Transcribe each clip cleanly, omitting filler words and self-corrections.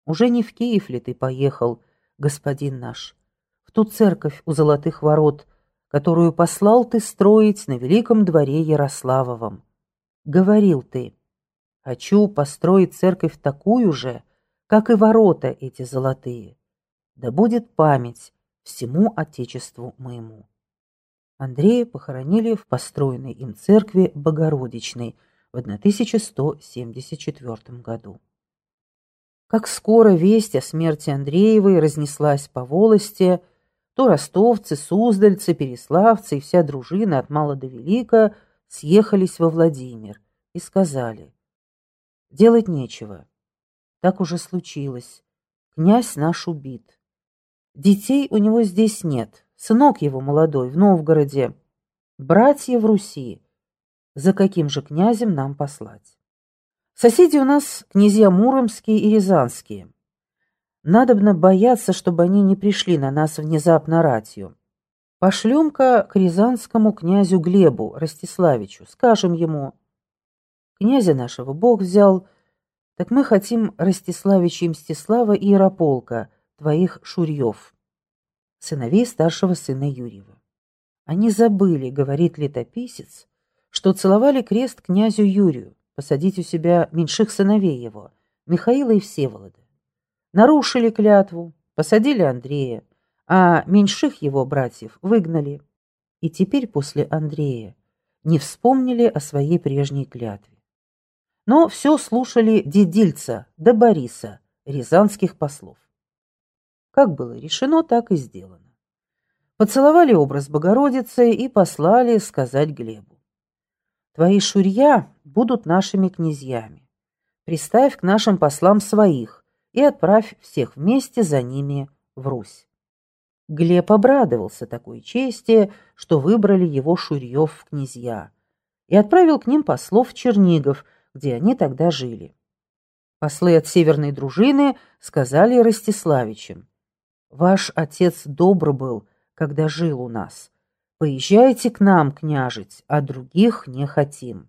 Уже не в Киев ли ты поехал, господин наш, в ту церковь у Золотых ворот, которую послал ты строить на великом дворе Ярославовом? Говорил ты: хочу построить церковь такую же, как и ворота эти золотые. Да будет память всему Отечеству моему. Андрея похоронили в построенной им церкви Богородичной в 1174 году. Как скоро весть о смерти Андреевой разнеслась по волости, то ростовцы, суздальцы, переславцы и вся дружина от мала до велика съехались во Владимир и сказали: делать нечего, так уже случилось, князь наш убит. Детей у него здесь нет, сынок его молодой в Новгороде, братья в Руси. За каким же князем нам послать? Соседи у нас князья Муромские и Рязанские. Надобно бояться, чтобы они не пришли на нас внезапно ратью. Пошлем-ка к рязанскому князю Глебу Ростиславичу, скажем ему: князя нашего Бог взял, так мы хотим Ростиславича и Мстислава и Ярополка, твоих шурьев, сыновей старшего сына Юрьева. Они забыли, говорит летописец, что целовали крест князю Юрию, посадить у себя меньших сыновей его, Михаила и Всеволода. Нарушили клятву, посадили Андрея, а меньших его братьев выгнали. И теперь после Андрея не вспомнили о своей прежней клятве. Но все слушали Дедильца да Бориса, рязанских послов. Как было решено, так и сделано. Поцеловали образ Богородицы и послали сказать Глебу: твои шурья будут нашими князьями. Приставь к нашим послам своих и отправь всех вместе за ними в Русь. Глеб обрадовался такой чести, что выбрали его шурьев в князья, и отправил к ним послов в Чернигов, где они тогда жили. Послы от северной дружины сказали Ростиславичам: ваш отец добр был, когда жил у нас. Поезжайте к нам княжить, а других не хотим.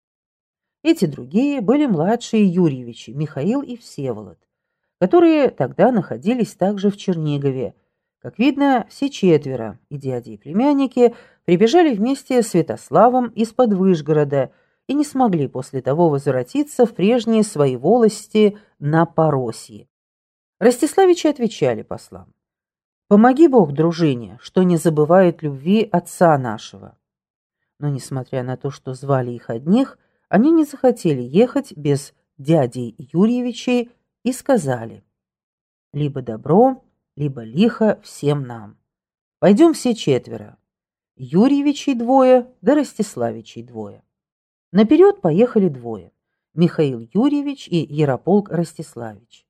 Эти другие были младшие Юрьевичи, Михаил и Всеволод, которые тогда находились также в Чернигове. Как видно, все четверо, и дяди, и племянники, прибежали вместе с Святославом из-под Выжгорода и не смогли после того возвратиться в прежние свои волости на Поросье. Ростиславичи отвечали послам: помоги Бог дружине, что не забывает любви отца нашего. Но, несмотря на то, что звали их одних, они не захотели ехать без дядей Юрьевичей и сказали: либо добро, либо лихо всем нам. Пойдем все четверо. Юрьевичей двое, да Ростиславичей двое. Наперед поехали двое: Михаил Юрьевич и Ярополк Ростиславич.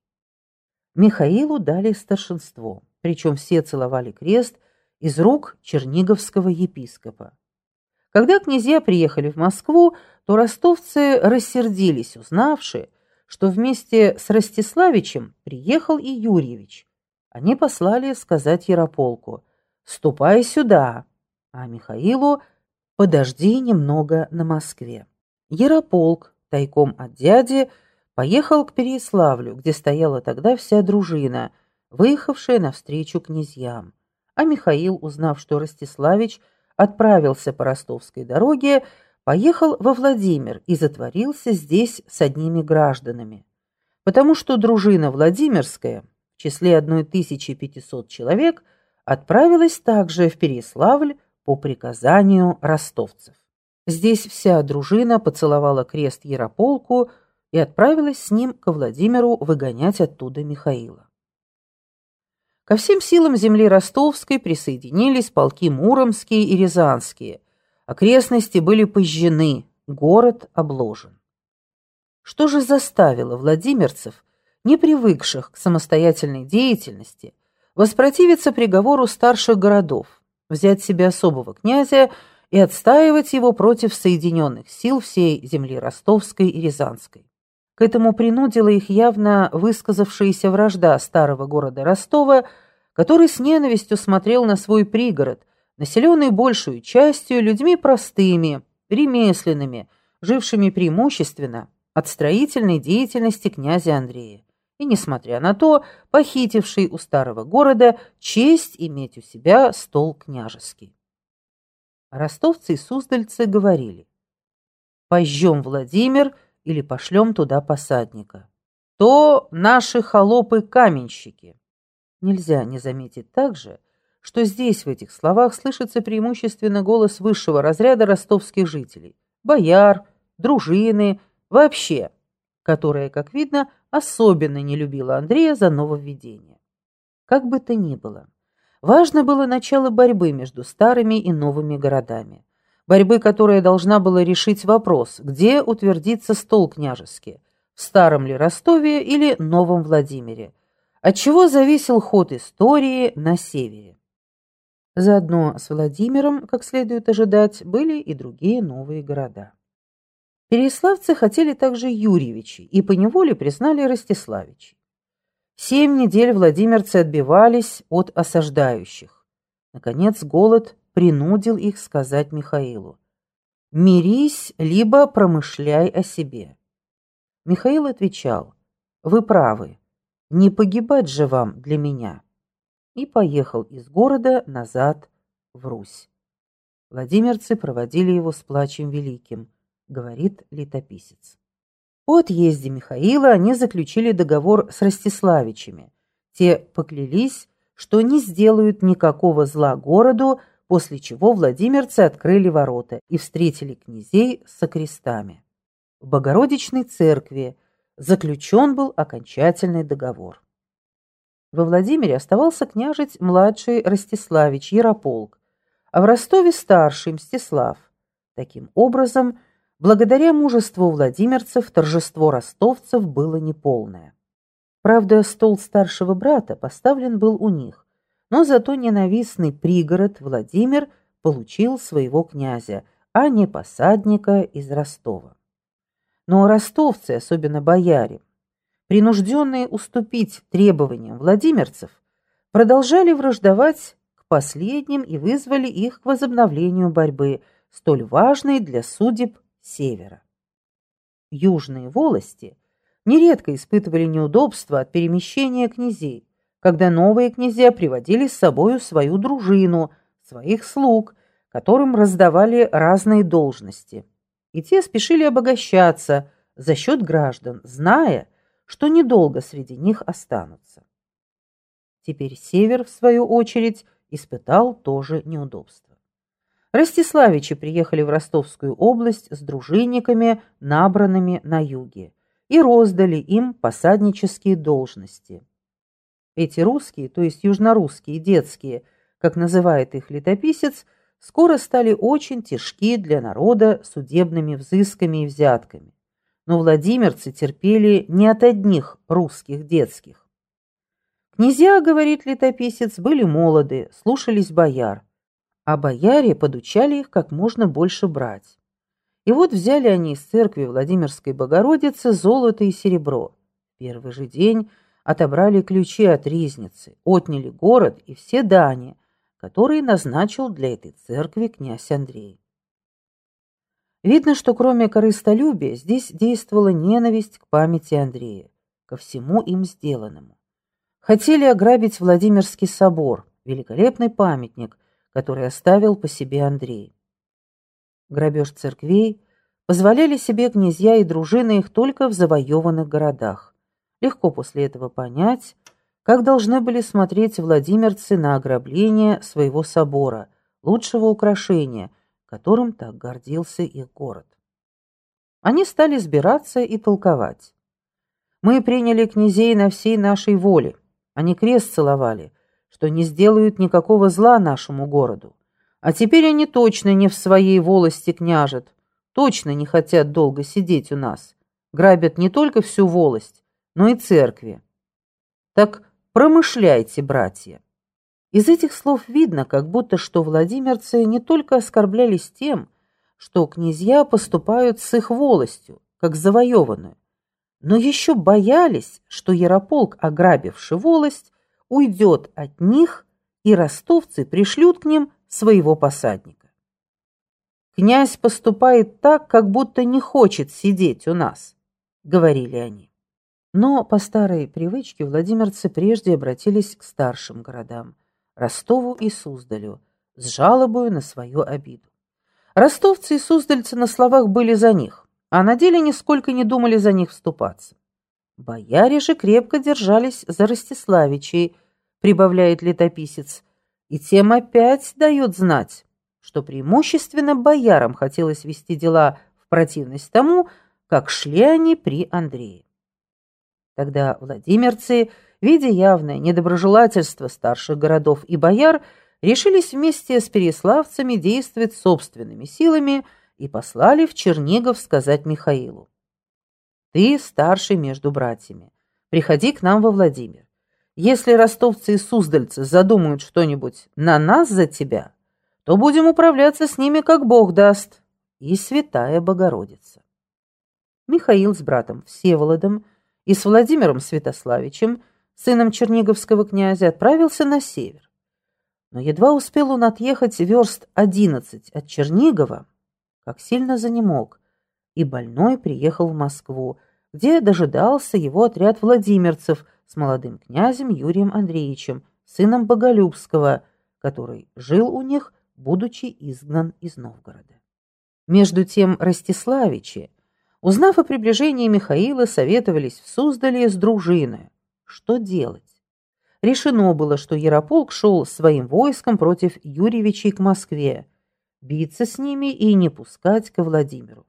Михаилу дали старшинство, причем все целовали крест из рук черниговского епископа. Когда князья приехали в Москву, то ростовцы рассердились, узнавши, что вместе с Ростиславичем приехал и Юрьевич. Они послали сказать Ярополку: ступай сюда, а Михаилу: подожди немного на Москве. Ярополк тайком от дяди поехал к Переяславлю, где стояла тогда вся дружина, выехавшая навстречу князьям. А Михаил, узнав, что Ростиславич отправился по ростовской дороге, поехал во Владимир и затворился здесь с одними гражданами, потому что дружина Владимирская в числе 1500 человек отправилась также в Переяславль по приказанию ростовцев. Здесь вся дружина поцеловала крест Ярополку и отправилась с ним ко Владимиру выгонять оттуда Михаила. Ко всем силам земли ростовской присоединились полки Муромские и Рязанские. Окрестности были пожжены, город обложен. Что же заставило владимирцев, не привыкших к самостоятельной деятельности, воспротивиться приговору старших городов, взять себе особого князя и отстаивать его против соединенных сил всей земли ростовской и рязанской? К этому принудила их явно высказавшаяся вражда старого города Ростова, который с ненавистью смотрел на свой пригород, населенный большую частью людьми простыми, ремесленными, жившими преимущественно от строительной деятельности князя Андрея, и, несмотря на то, похитивший у старого города честь иметь у себя стол княжеский. Ростовцы и суздальцы говорили: «Пожжем Владимир или пошлем туда посадника. То наши холопы-каменщики». Нельзя не заметить также, что здесь в этих словах слышится преимущественно голос высшего разряда ростовских жителей, бояр, дружины, вообще, которая, как видно, особенно не любила Андрея за нововведение. Как бы то ни было, важно было начало борьбы между старыми и новыми городами. Борьбы, которая должна была решить вопрос, где утвердится стол княжеский, в старом ли Ростове или новом Владимире, от чего зависел ход истории на севере. Заодно с Владимиром, как следует ожидать, были и другие новые города. Переяславцы хотели также Юрьевичей и поневоле признали Ростиславичей. 7 недель владимирцы отбивались от осаждающих. Наконец голод принудил их сказать Михаилу: «Мирись, либо промышляй о себе». Михаил отвечал: «Вы правы, не погибать же вам для меня», и поехал из города назад в Русь. Владимирцы проводили его с плачем великим, говорит летописец. По отъезде Михаила они заключили договор с Ростиславичами. Те поклялись, что не сделают никакого зла городу, после чего владимирцы открыли ворота и встретили князей со крестами. В Богородичной церкви заключен был окончательный договор. Во Владимире оставался княжить младший Ростиславич Ярополк, а в Ростове старший Мстислав. Таким образом, благодаря мужеству владимирцев торжество ростовцев было неполное. Правда, стол старшего брата поставлен был у них, но зато ненавистный пригород Владимир получил своего князя, а не посадника из Ростова. Но ростовцы, особенно бояре, принужденные уступить требованиям владимирцев, продолжали враждовать к последним и вызвали их к возобновлению борьбы, столь важной для судеб севера. Южные волости нередко испытывали неудобства от перемещения князей, когда новые князья приводили с собою свою дружину, своих слуг, которым раздавали разные должности, и те спешили обогащаться за счет граждан, зная, что недолго среди них останутся. Теперь север, в свою очередь, испытал тоже неудобство. Ростиславичи приехали в Ростовскую область с дружинниками, набранными на юге, и роздали им посаднические должности. Эти русские, то есть южнорусские, детские, как называет их летописец, скоро стали очень тяжки для народа судебными взысками и взятками. Но владимирцы терпели не от одних русских детских. Князья, говорит летописец, были молоды, слушались бояр, а бояре подучали их как можно больше брать. И вот взяли они из церкви Владимирской Богородицы золото и серебро. В первый же день отобрали ключи от ризницы, отняли город и все дани, которые назначил для этой церкви князь Андрей. Видно, что кроме корыстолюбия здесь действовала ненависть к памяти Андрея, ко всему им сделанному. Хотели ограбить Владимирский собор, великолепный памятник, который оставил по себе Андрей. Грабеж церквей позволяли себе князья и дружины их только в завоеванных городах. Легко после этого понять, как должны были смотреть владимирцы на ограбление своего собора, лучшего украшения, которым так гордился их город. Они стали сбираться и толковать. «Мы приняли князей на всей нашей воле. Они крест целовали, что не сделают никакого зла нашему городу. А теперь они точно не в своей волости княжат, точно не хотят долго сидеть у нас, грабят не только всю волость, но и церкви. Так промышляйте, братья». Из этих слов видно, как будто что владимирцы не только оскорблялись тем, что князья поступают с их волостью, как завоеванную, но еще боялись, что Ярополк, ограбивший волость, уйдет от них, и ростовцы пришлют к ним своего посадника. «Князь поступает так, как будто не хочет сидеть у нас», — говорили они. Но по старой привычке владимирцы прежде обратились к старшим городам – Ростову и Суздалю, с жалобою на свою обиду. Ростовцы и суздальцы на словах были за них, а на деле нисколько не думали за них вступаться. Бояре же крепко держались за Ростиславичей, прибавляет летописец, и тем опять дает знать, что преимущественно боярам хотелось вести дела в противность тому, как шли они при Андрее. Тогда владимирцы, видя явное недоброжелательство старших городов и бояр, решились вместе с переславцами действовать собственными силами и послали в Чернигов сказать Михаилу: «Ты старший между братьями, приходи к нам во Владимир. Если ростовцы и суздальцы задумают что-нибудь на нас за тебя, то будем управляться с ними, как Бог даст, и Святая Богородица». Михаил с братом Всеволодом и с Владимиром Святославичем, сыном черниговского князя, отправился на север. Но едва успел он отъехать верст 11 от Чернигова, как сильно занемог, и больной приехал в Москву, где дожидался его отряд владимирцев с молодым князем Юрием Андреевичем, сыном Боголюбского, который жил у них, будучи изгнан из Новгорода. Между тем Ростиславичи, узнав о приближении Михаила, советовались в Суздале с дружиной. Что делать? Решено было, что Ярополк шел своим войском против Юрьевичей к Москве, биться с ними и не пускать ко Владимиру.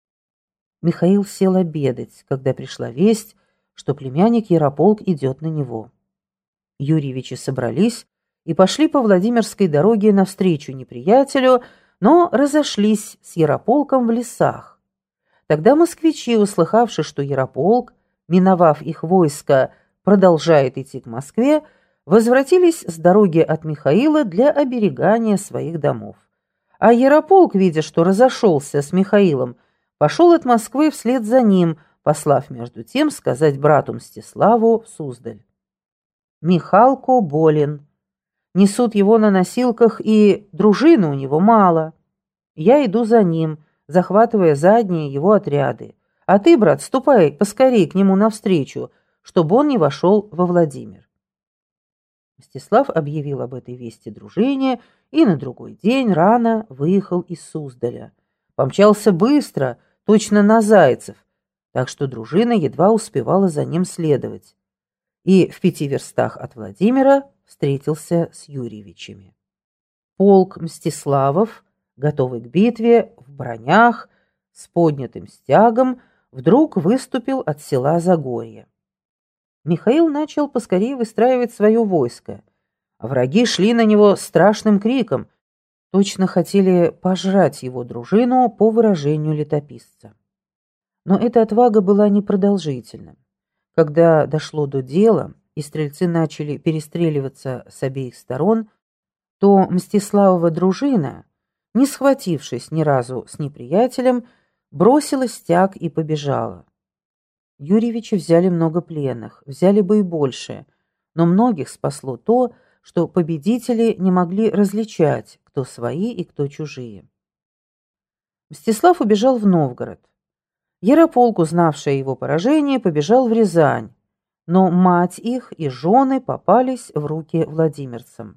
Михаил сел обедать, когда пришла весть, что племянник Ярополк идет на него. Юрьевичи собрались и пошли по Владимирской дороге навстречу неприятелю, но разошлись с Ярополком в лесах. Тогда москвичи, услыхавши, что Ярополк, миновав их войско, продолжает идти к Москве, возвратились с дороги от Михаила для оберегания своих домов. А Ярополк, видя, что разошелся с Михаилом, пошел от Москвы вслед за ним, послав между тем сказать брату Мстиславу в Суздаль: «Михалко болен, несут его на носилках, и дружины у него мало. Я иду за ним, захватывая задние его отряды. А ты, брат, ступай поскорей к нему навстречу, чтобы он не вошел во Владимир». Мстислав объявил об этой вести дружине и на другой день рано выехал из Суздаля. Помчался быстро, точно на зайцев, так что дружина едва успевала за ним следовать. И в 5 верстах от Владимира встретился с Юрьевичами. Полк Мстиславов, готовый к битве, в бронях, с поднятым стягом, вдруг выступил от села Загорье. Михаил начал поскорее выстраивать свое войско, а враги шли на него страшным криком, точно хотели пожрать его дружину, по выражению летописца. Но эта отвага была непродолжительна. Когда дошло до дела, и стрельцы начали перестреливаться с обеих сторон, то Мстиславова дружина, не схватившись ни разу с неприятелем, бросила стяг и побежала. Юрьевичи взяли много пленных, взяли бы и больше, но многих спасло то, что победители не могли различать, кто свои и кто чужие. Мстислав убежал в Новгород. Ярополк, узнавший о его поражении, побежал в Рязань, но мать их и жены попались в руки владимирцам.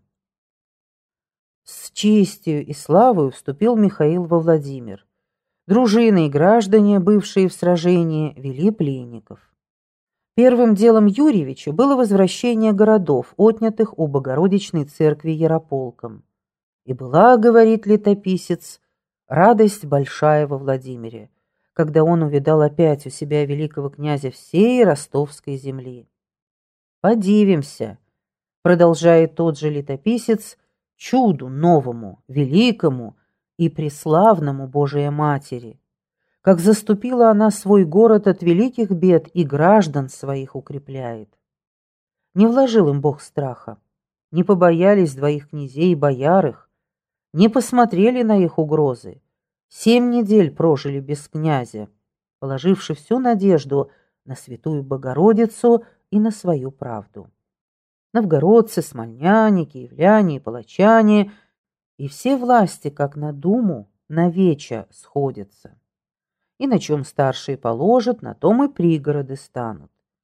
С честью и славой вступил Михаил во Владимир. Дружины и граждане, бывшие в сражении, вели пленников. Первым делом Юрьевича было возвращение городов, отнятых у Богородичной церкви Ярополком. И была, говорит летописец, радость большая во Владимире, когда он увидал опять у себя великого князя всей ростовской земли. «Подивимся», продолжает тот же летописец, «чуду новому, великому и преславному Божией Матери, как заступила она свой город от великих бед и граждан своих укрепляет. Не вложил им Бог страха, не побоялись двоих князей и бояр их, не посмотрели на их угрозы, 7 недель прожили без князя, положивши всю надежду на святую Богородицу и на свою правду. Новгородцы, смольняне, киевляне и палачане и все власти, как на думу, на веча сходятся. И на чем старшие положат, на том и пригороды станут.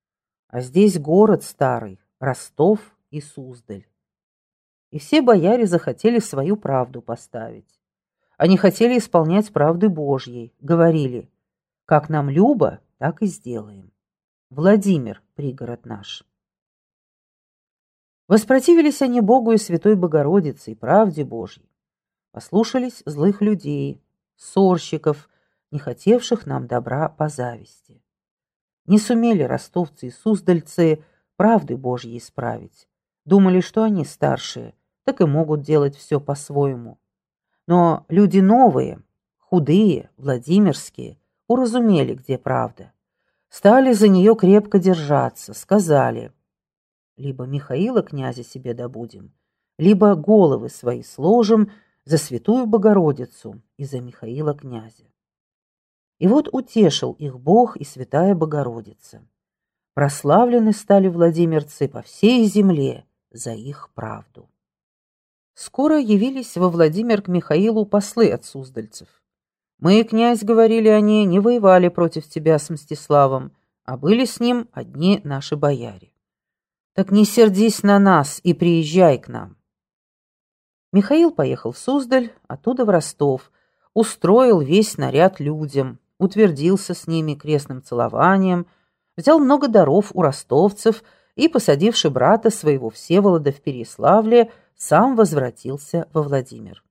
А здесь город старый, Ростов и Суздаль. И все бояре захотели свою правду поставить. Они хотели исполнять правды Божьей, говорили: как нам любо, так и сделаем. Владимир, пригород наш. Воспротивились они Богу и Святой Богородице и правде Божьей. Послушались злых людей, ссорщиков, не хотевших нам добра по зависти. Не сумели ростовцы и суздальцы правды Божьей исправить. Думали, что они старшие, так и могут делать все по-своему. Но люди новые, худые, владимирские, уразумели, где правда. Стали за нее крепко держаться, сказали: либо Михаила князя себе добудем, либо головы свои сложим за святую Богородицу и за Михаила князя. И вот утешил их Бог и святая Богородица. Прославлены стали владимирцы по всей земле за их правду. Скоро явились во Владимир к Михаилу послы от суздальцев. «Мы, князь, — говорили они, — не воевали против тебя с Мстиславом, а были с ним одни наши бояре. Так не сердись на нас и приезжай к нам». Михаил поехал в Суздаль, оттуда в Ростов, устроил весь наряд людям, утвердился с ними крестным целованием, взял много даров у ростовцев и, посадивши брата своего Всеволода в Переславле, сам возвратился во Владимир.